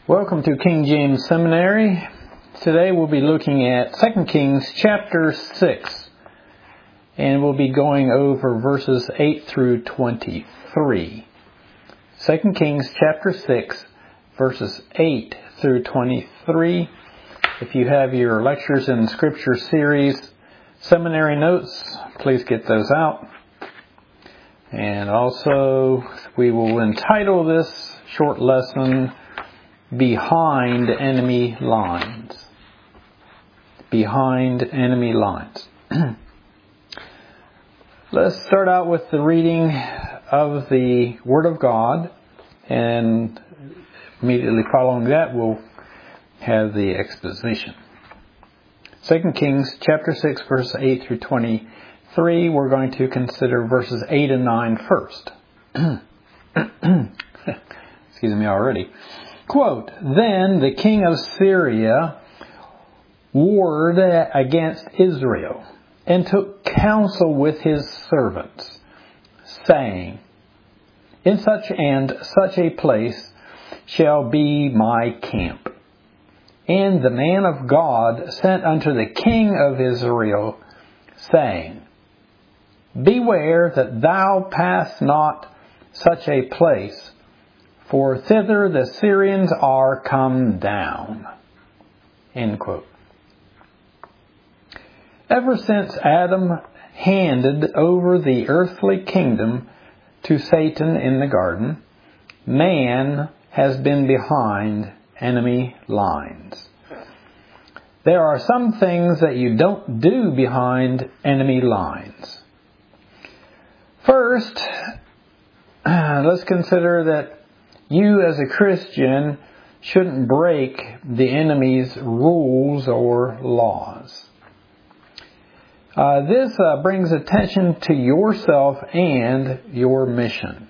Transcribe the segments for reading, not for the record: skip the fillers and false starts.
Welcome to King James Seminary. Today we'll be looking at 2 Kings chapter 6, and we'll be going over verses 8 through 23. 2 Kings chapter 6, verses 8 through 23. If you have your Lectures in Scripture series seminary notes, please get those out. And also, we will entitle this short lesson, Behind Enemy Lines. Behind Enemy Lines. Let's start out with the reading of the Word of God, and immediately following that we'll have the exposition. 2 Kings chapter 6, verse 8 through 23. We're going to consider verses 8 and 9 first. Excuse me already. Quote, Then the king of Syria warred against Israel, and took counsel with his servants, saying, In such and such a place shall be my camp. And the man of God sent unto the king of Israel, saying, Beware that thou pass not such a place, for thither the Syrians are come down. End quote. Ever since Adam handed over the earthly kingdom to Satan in the garden, man has been behind enemy lines. There are some things that you don't do behind enemy lines. First, let's consider that you as a Christian shouldn't break the enemy's rules or laws. This brings attention to yourself and your mission.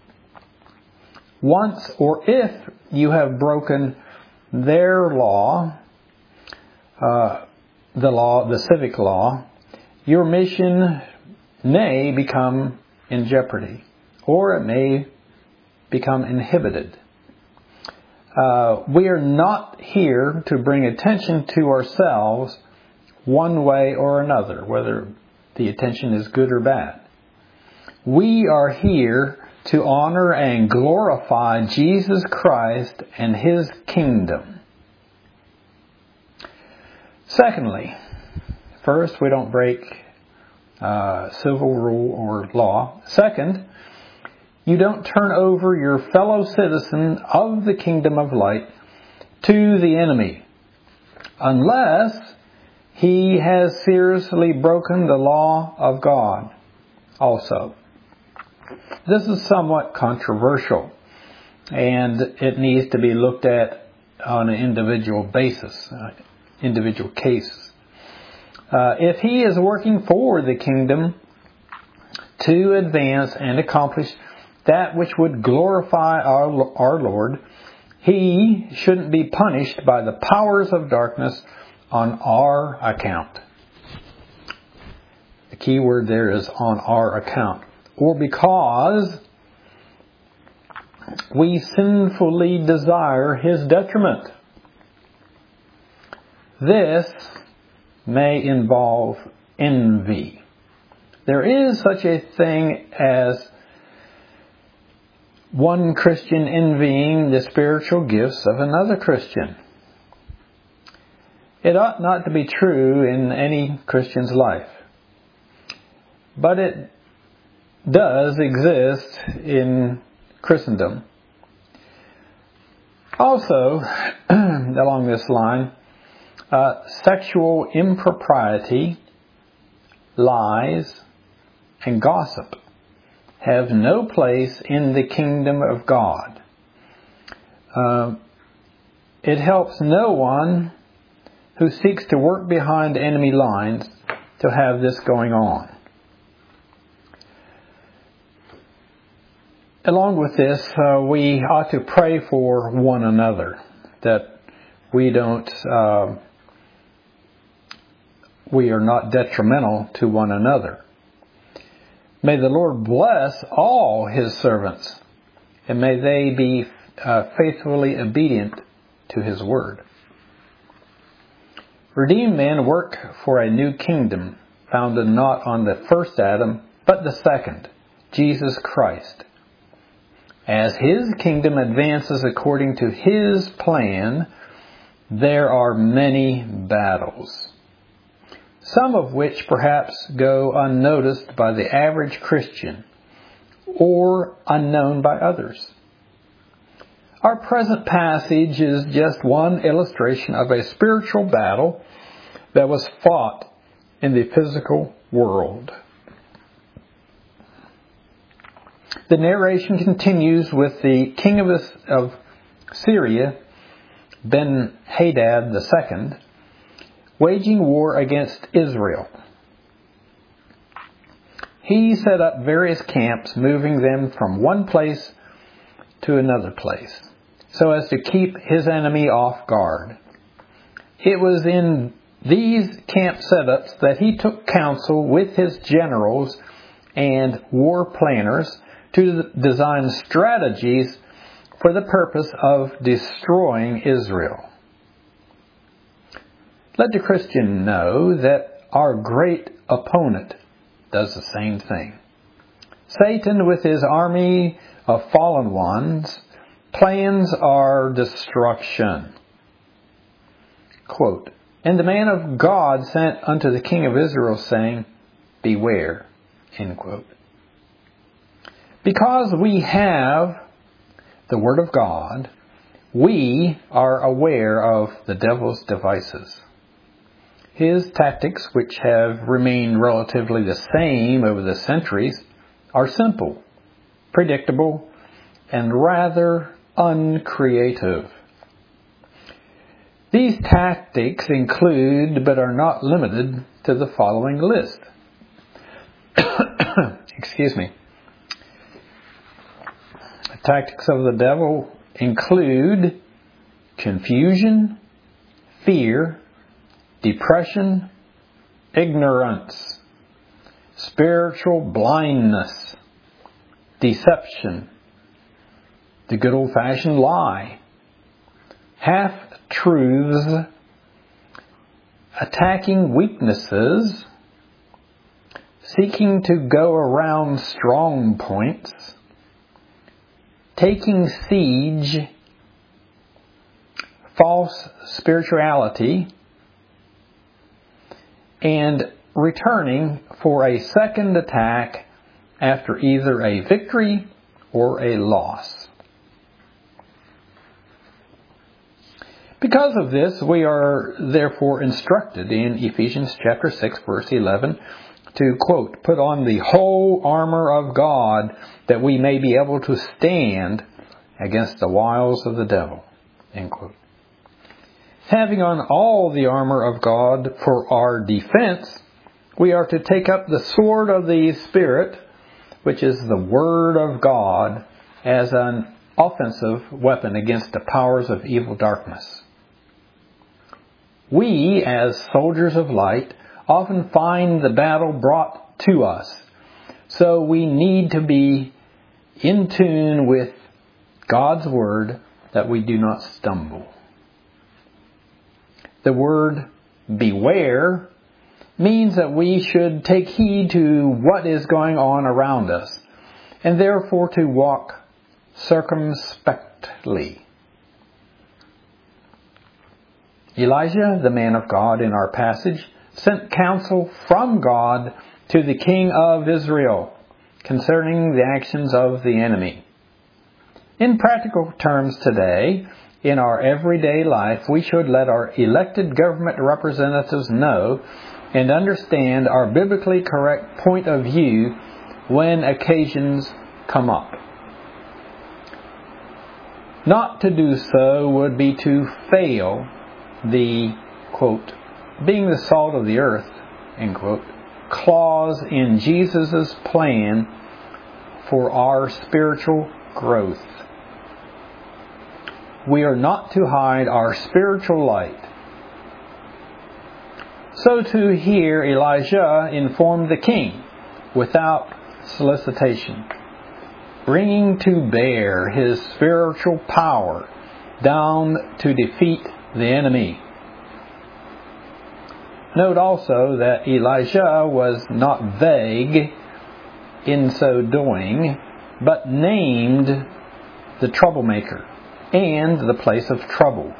Once or if you have broken their law, the civic law, your mission may become in jeopardy, or it may become inhibited. We are not here to bring attention to ourselves one way or another, whether the attention is good or bad. We are here to honor and glorify Jesus Christ and His kingdom. Secondly, first, we don't break civil rule or law. Second, you don't turn over your fellow citizen of the kingdom of light to the enemy, unless he has seriously broken the law of God also. This is somewhat controversial, and it needs to be looked at on an individual basis, individual cases. If he is working for the kingdom to advance and accomplish that which would glorify our Lord, he shouldn't be punished by the powers of darkness on our account. The key word there is on our account, or because we sinfully desire his detriment. This may involve envy. There is such a thing as one Christian envying the spiritual gifts of another Christian. It ought not to be true in any Christian's life, but it does exist in Christendom. Also, along this line, sexual impropriety, lies, and gossip have no place in the kingdom of God. It helps no one who seeks to work behind enemy lines to have this going on. Along with this, we ought to pray for one another, that we are not detrimental to one another. May the Lord bless all His servants, and may they be faithfully obedient to His Word. Redeemed men work for a new kingdom founded not on the first Adam, but the second, Jesus Christ. As His kingdom advances according to His plan, there are many battles, some of which perhaps go unnoticed by the average Christian or unknown by others. Our present passage is just one illustration of a spiritual battle that was fought in the physical world. The narration continues with the king of Syria, Ben-Hadad II, waging war against Israel. He set up various camps, moving them from one place to another place, so as to keep his enemy off guard. It was in these camp setups that he took counsel with his generals and war planners to design strategies for the purpose of destroying Israel. Let the Christian know that our great opponent does the same thing. Satan, with his army of fallen ones, plans our destruction. Quote, "And the man of God sent unto the king of Israel, saying, Beware." End quote. Because we have the Word of God, we are aware of the devil's devices. His tactics, which have remained relatively the same over the centuries, are simple, predictable, and rather uncreative. These tactics include, but are not limited to, the following list. Excuse me. The tactics of the devil include confusion, fear, depression, ignorance, spiritual blindness, deception, the good old-fashioned lie, half-truths, attacking weaknesses, seeking to go around strong points, taking siege, false spirituality, and returning for a second attack after either a victory or a loss. Because of this, we are therefore instructed in Ephesians chapter 6, verse 11, to, quote, "Put on the whole armor of God, that we may be able to stand against the wiles of the devil." End quote. Having on all the armor of God for our defense, we are to take up the sword of the Spirit, which is the Word of God, as an offensive weapon against the powers of evil darkness. We, as soldiers of light, often find the battle brought to us, so we need to be in tune with God's Word that we do not stumble. The word beware means that we should take heed to what is going on around us, and therefore to walk circumspectly. Elijah, the man of God in our passage, sent counsel from God to the king of Israel concerning the actions of the enemy. In practical terms today, in our everyday life, we should let our elected government representatives know and understand our biblically correct point of view when occasions come up. Not to do so would be to fail the, quote, "being the salt of the earth," end quote, clause in Jesus' plan for our spiritual growth. We are not to hide our spiritual light. So too here Elijah informed the king without solicitation, bringing to bear his spiritual power down to defeat the enemy. Note also that Elijah was not vague in so doing, but named the troublemaker and the place of trouble.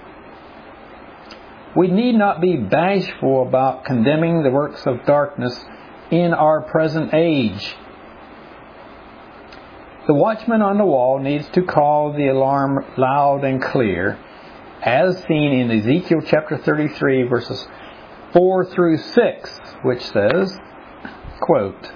We need not be bashful about condemning the works of darkness in our present age. The watchman on the wall needs to call the alarm loud and clear, as seen in Ezekiel chapter 33, verses 4 through 6, which says, quote,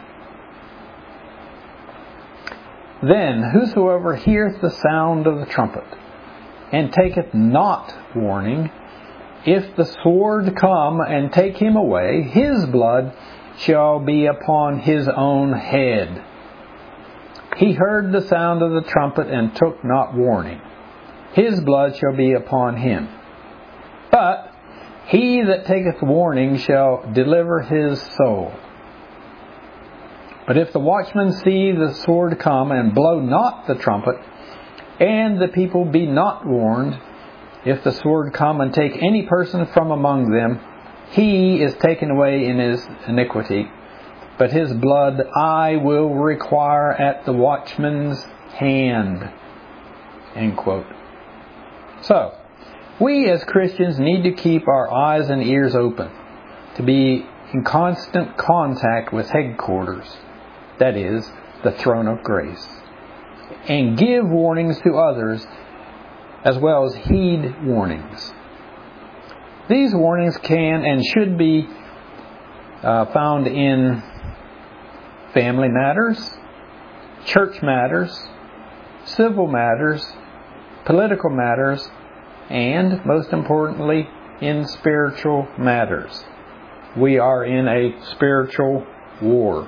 "Then whosoever heareth the sound of the trumpet, and taketh not warning, if the sword come and take him away, his blood shall be upon his own head. He heard the sound of the trumpet and took not warning. His blood shall be upon him. But he that taketh warning shall deliver his soul. But if the watchman see the sword come and blow not the trumpet, and the people be not warned, if the sword come and take any person from among them, he is taken away in his iniquity. But his blood I will require at the watchman's hand." End quote. So, we as Christians need to keep our eyes and ears open, to be in constant contact with headquarters, that is, the throne of grace, and give warnings to others as well as heed warnings. These warnings can and should be found in family matters, church matters, civil matters, political matters, and, most importantly, in spiritual matters. We are in a spiritual war.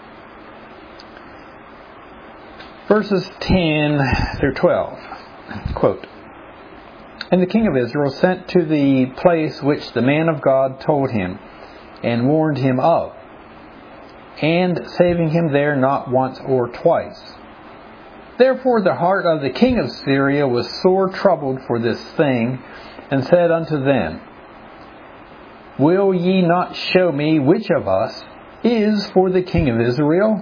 Verses 10 through 12, quote, "And the king of Israel sent to the place which the man of God told him, and warned him of, and saving him there not once or twice. Therefore the heart of the king of Syria was sore troubled for this thing, and said unto them, Will ye not show me which of us is for the king of Israel?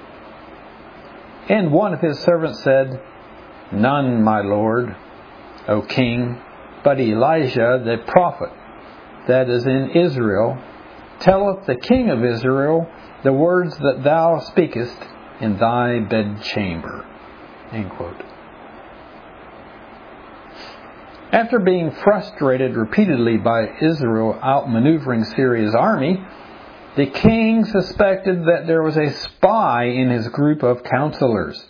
And one of his servants said, None, my lord, O king, but Elijah the prophet, that is in Israel, telleth the king of Israel the words that thou speakest in thy bedchamber." End quote. After being frustrated repeatedly by Israel outmaneuvering Syria's army, the king suspected that there was a spy in his group of counselors.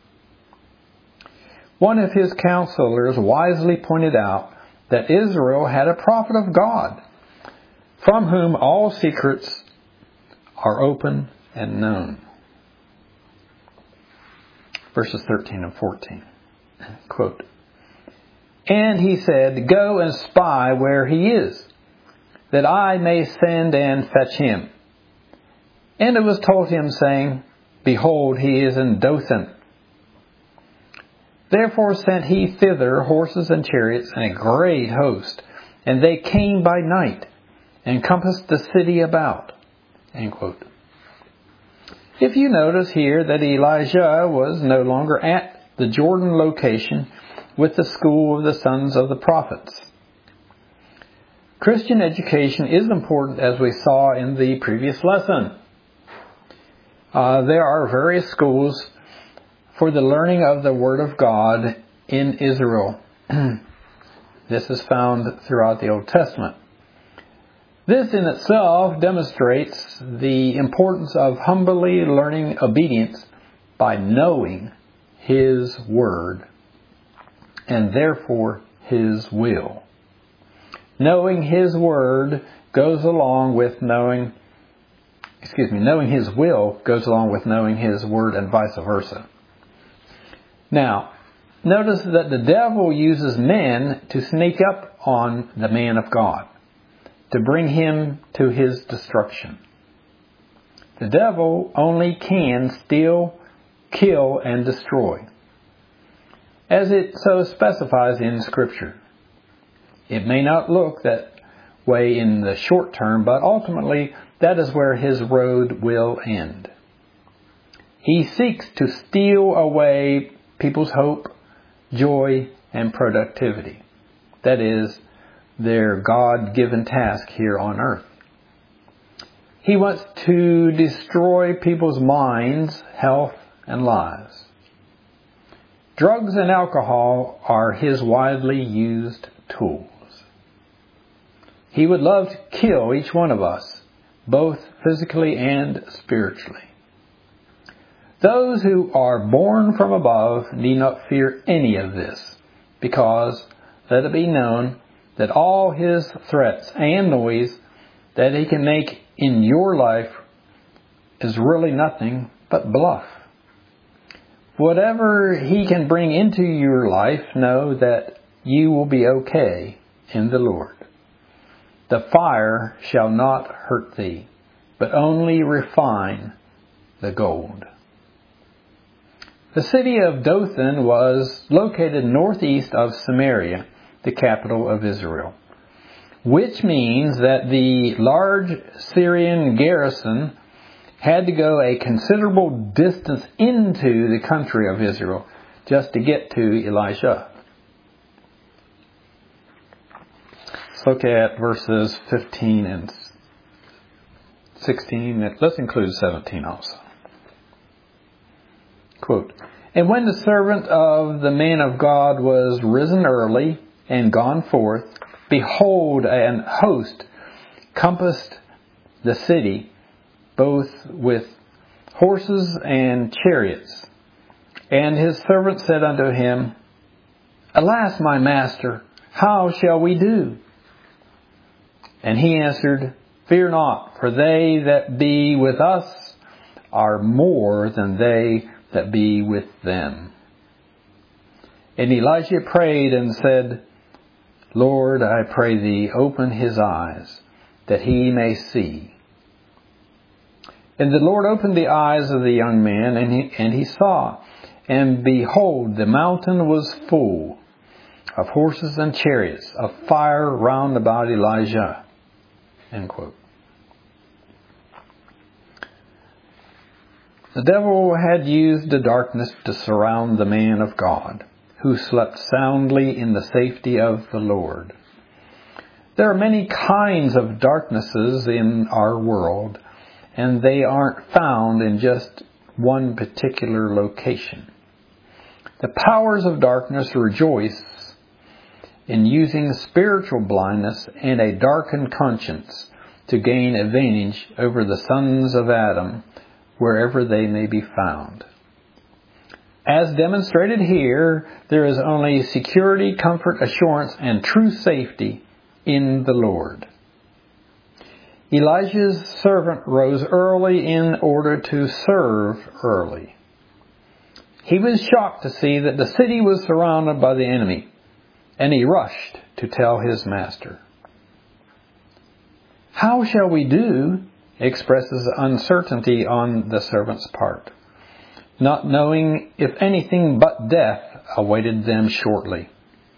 One of his counselors wisely pointed out that Israel had a prophet of God, from whom all secrets are open and known. Verses 13 and 14. Quote, "And he said, Go and spy where he is, that I may send and fetch him. And it was told him, saying, Behold, he is in Dothan. Therefore sent he thither horses and chariots and a great host, and they came by night, and compassed the city about." End quote. If you notice here that Elijah was no longer at the Jordan location with the school of the sons of the prophets. Christian education is important, as we saw in the previous lesson. There are various schools for the learning of the Word of God in Israel. This is found throughout the Old Testament. This in itself demonstrates the importance of humbly learning obedience by knowing His Word, and therefore His will. Knowing His Word goes along with knowing His will goes along with knowing His Word, and vice versa. Now, notice that the devil uses men to sneak up on the man of God, to bring him to his destruction. The devil only can steal, kill, and destroy. as it so specifies in Scripture. It may not look that way in the short term, but ultimately that is where his road will end. He seeks to steal away people's hope, joy, and productivity. That is, their God-given task here on earth. He wants to destroy people's minds, health, and lives. Drugs and alcohol are his widely used tools. He would love to kill each one of us, both physically and spiritually. Those who are born from above need not fear any of this, because, let it be known, that all his threats and noise that he can make in your life is really nothing but bluff. Whatever he can bring into your life, know that you will be okay in the Lord. The fire shall not hurt thee, but only refine the gold. The city of Dothan was located northeast of Samaria, the capital of Israel, which means that the large Syrian garrison had to go a considerable distance into the country of Israel just to get to Elisha. Let's look at verses 15 and 16. Let's include 17 also. Quote, "And when the servant of the man of God was risen early and gone forth, behold, an host compassed the city, both with horses and chariots. And his servant said unto him, Alas, my master, how shall we do? And he answered, Fear not, for they that be with us are more than they that be with them. And Elijah prayed and said, Lord, I pray thee, open his eyes, that he may see. And the Lord opened the eyes of the young man, and he saw. And behold, the mountain was full of horses and chariots, of fire round about Elijah." End quote. The devil had used the darkness to surround the man of God, who slept soundly in the safety of the Lord. There are many kinds of darknesses in our world, and they aren't found in just one particular location. The powers of darkness rejoice in using spiritual blindness and a darkened conscience to gain advantage over the sons of Adam wherever they may be found. As demonstrated here, there is only security, comfort, assurance, and true safety in the Lord. Elijah's servant rose early in order to serve early. He was shocked to see that the city was surrounded by the enemy, and he rushed to tell his master. "How shall we do?" expresses uncertainty on the servant's part, not knowing if anything but death awaited them shortly.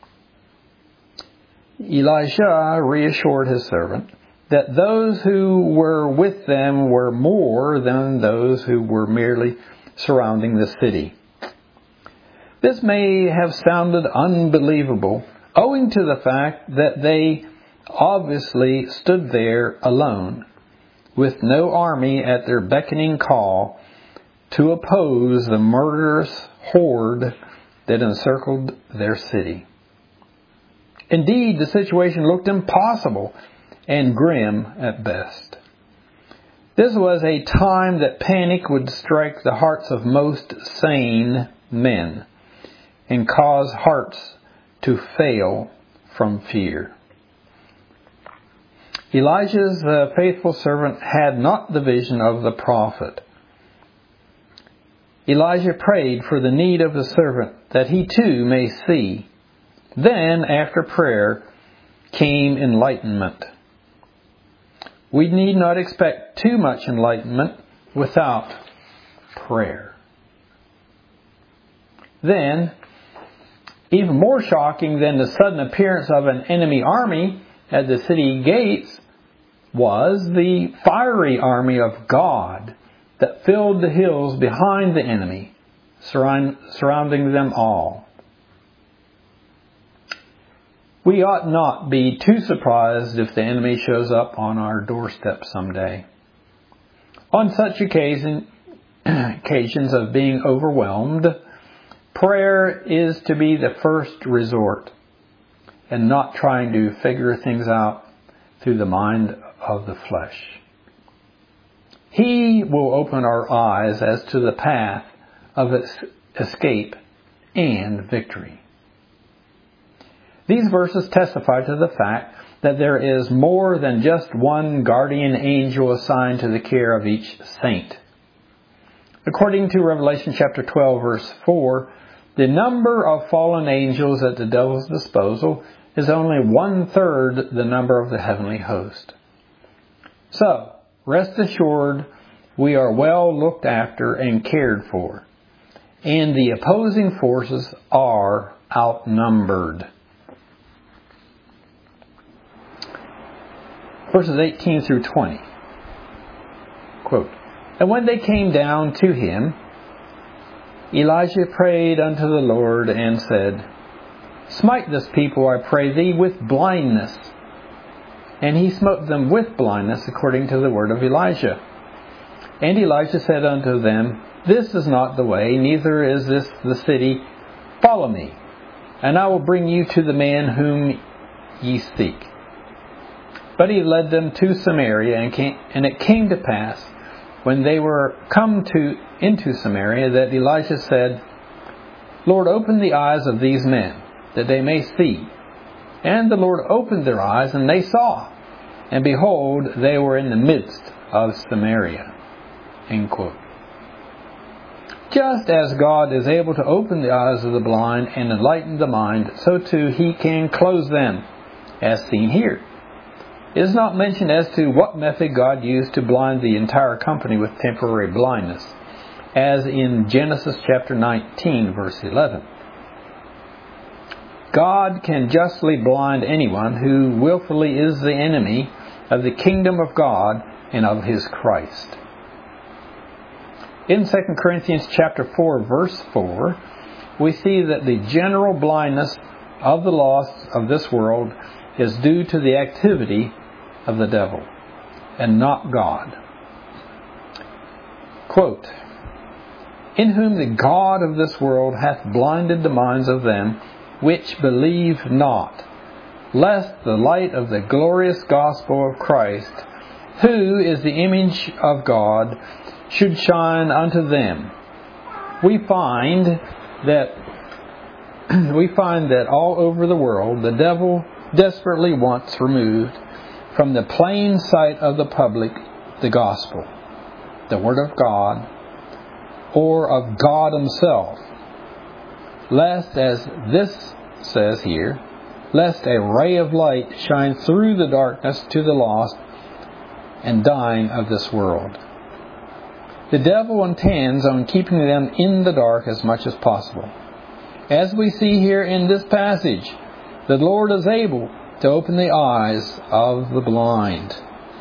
Elisha reassured his servant that those who were with them were more than those who were merely surrounding the city. This may have sounded unbelievable, owing to the fact that they obviously stood there alone, with no army at their beckoning call to oppose the murderous horde that encircled their city. Indeed, the situation looked impossible and grim at best. This was a time that panic would strike the hearts of most sane men and cause hearts to fail from fear. Elijah's faithful servant had not the vision of the prophet. Elijah prayed for the need of the servant that he too may see. Then, after prayer, came enlightenment. We need not expect too much enlightenment without prayer. Then, Even more shocking than the sudden appearance of an enemy army at the city gates was the fiery army of God that filled the hills behind the enemy, surrounding them all. We ought not be too surprised if the enemy shows up on our doorstep someday. On such occasions of being overwhelmed, prayer is to be the first resort, and not trying to figure things out through the mind of the flesh. He will open our eyes as to the path of escape and victory. These verses testify to the fact that there is more than just one guardian angel assigned to the care of each saint. According to Revelation chapter 12, verse 4, the number of fallen angels at the devil's disposal is only 1/3 the number of the heavenly host. So, rest assured, we are well looked after and cared for, and the opposing forces are outnumbered. Verses 18 through 20. Quote, "And when they came down to him, Elijah prayed unto the Lord and said, Smite this people, I pray thee, with blindness. And he smote them with blindness, according to the word of Elijah. And Elijah said unto them, This is not the way, neither is this the city. Follow me, and I will bring you to the man whom ye seek. But he led them to Samaria, and it came to pass, when they were come into Samaria, that Elijah said, Lord, open the eyes of these men, that they may see. And the Lord opened their eyes, and they saw. And behold, they were in the midst of Samaria." End quote. Just as God is able to open the eyes of the blind and enlighten the mind, so too He can close them, as seen here. It is not mentioned as to what method God used to blind the entire company with temporary blindness, as in Genesis chapter 19, verse 11. God can justly blind anyone who willfully is the enemy of the kingdom of God and of His Christ. In 2 Corinthians chapter 4, verse 4, we see that the general blindness of the lost of this world is due to the activity of the devil, and not God. Quote, "In whom the God of this world hath blinded the minds of them which believe not, lest the light of the glorious gospel of Christ, who is the image of God, should shine unto them." We find that all over the world the devil desperately wants removed from the plain sight of the public the gospel, the Word of God, or of God Himself, lest, as this says here, lest a ray of light shine through the darkness to the lost and dying of this world. The devil intends on keeping them in the dark as much as possible. As we see here in this passage, the Lord is able to open the eyes of the blind.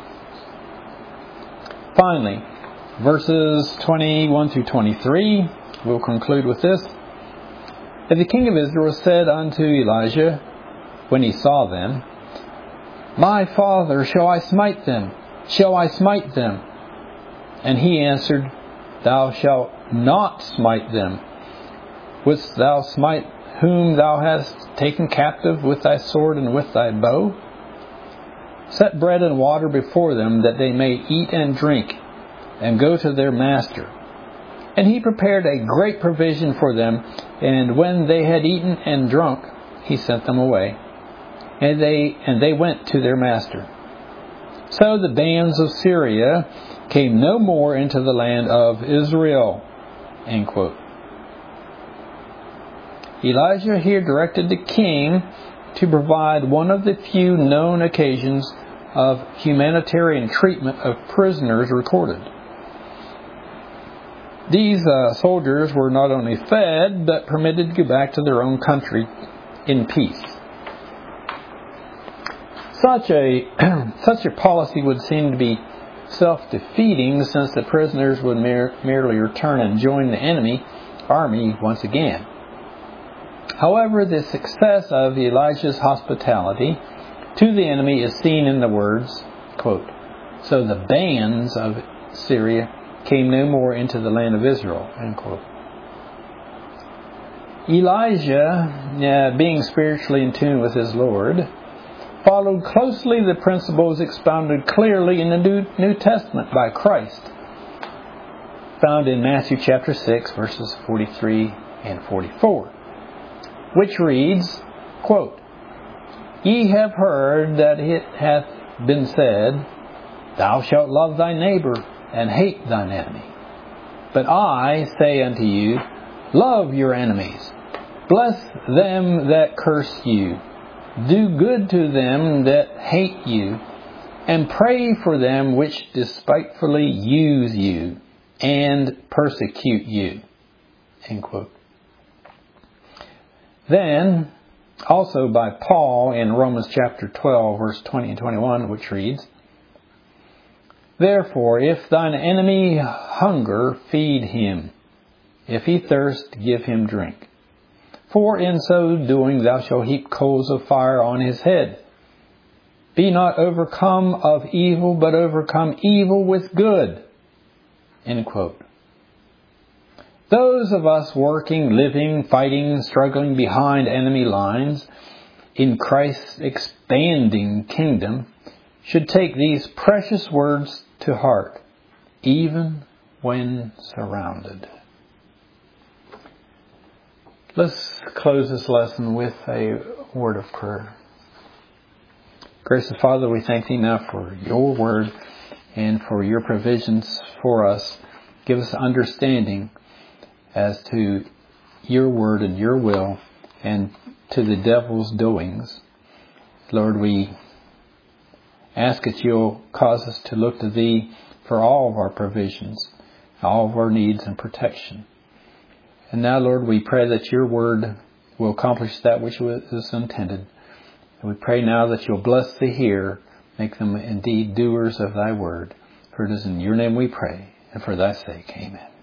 Finally, verses 21 through 23, we'll conclude with this. "And the king of Israel said unto Elijah, when he saw them, My father, shall I smite them? Shall I smite them? And he answered, Thou shalt not smite them. Wouldst thou smite whom thou hast taken captive with thy sword and with thy bow? Set bread and water before them, that they may eat and drink, and go to their master. And he prepared a great provision for them, and when they had eaten and drunk, he sent them away. And they went to their master. So the bands of Syria came no more into the land of Israel." End quote. Elijah here directed the king to provide one of the few known occasions of humanitarian treatment of prisoners recorded. These soldiers were not only fed, but permitted to go back to their own country in peace. Such a policy would seem to be self-defeating, since the prisoners would merely return and join the enemy army once again. However, the success of Elijah's hospitality to the enemy is seen in the words, quote, "So the bands of Syria came no more into the land of Israel," end quote. Elijah, being spiritually in tune with his Lord, followed closely the principles expounded clearly in the New Testament by Christ, found in Matthew chapter 6, verses 43 and 44, which reads, quote, "Ye have heard that it hath been said, Thou shalt love thy neighbor and hate thine enemy. But I say unto you, love your enemies, bless them that curse you, do good to them that hate you, and pray for them which despitefully use you and persecute you." End quote. Then, also by Paul in Romans chapter 12, verse 20 and 21, which reads, "Therefore, if thine enemy hunger, feed him. If he thirst, give him drink. For in so doing thou shalt heap coals of fire on his head. Be not overcome of evil, but overcome evil with good." End quote. Those of us working, living, fighting, struggling behind enemy lines in Christ's expanding kingdom should take these precious words to heart, even when surrounded. Let's close this lesson with a word of prayer. Gracious Father, we thank Thee now for Your word and for Your provisions for us. Give us understanding as to Your word and Your will and to the devil's doings. Lord, we ask that You'll cause us to look to Thee for all of our provisions, all of our needs and protection. And now, Lord, we pray that Your word will accomplish that which was intended. And we pray now that You'll bless the hearer, make them indeed doers of Thy word. For it is in Your name we pray, and for Thy sake, amen.